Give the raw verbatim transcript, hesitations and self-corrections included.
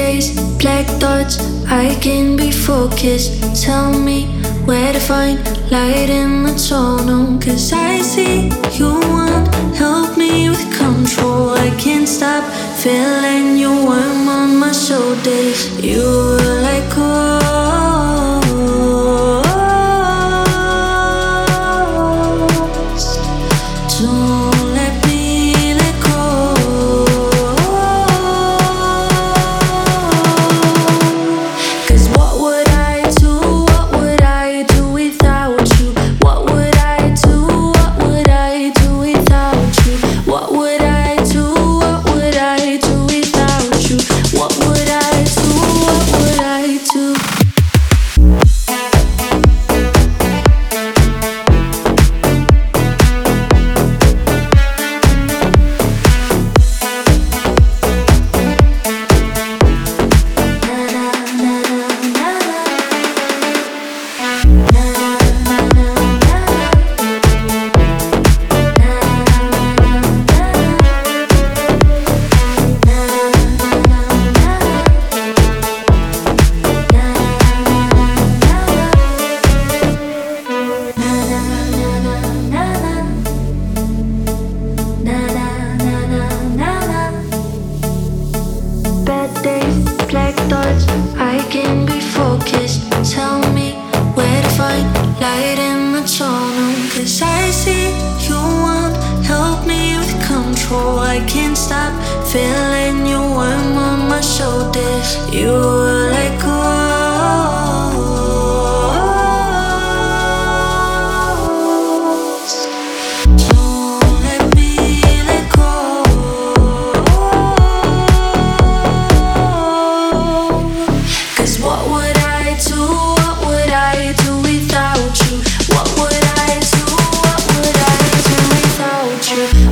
days, black thoughts, I can be focused. Tell me where to find light in the tunnel. Cause I see you want help me with control. I can't stop feeling your warm on my shoulders. You were like oh, don't let me let go. Cause what would I do, what would I do without you? What would I do, what would I do without you? What would I do, what would I do without you? What would I do, what would I do? Bad days, black thoughts, I can be focused. Tell me where to find light in the tunnel. Cause I see you want help me with control. I can't stop feeling your warm on my shoulders. You were like oh, don't let me let go. Cause what would I do, what would I do without you? What would I do, what would I do without you?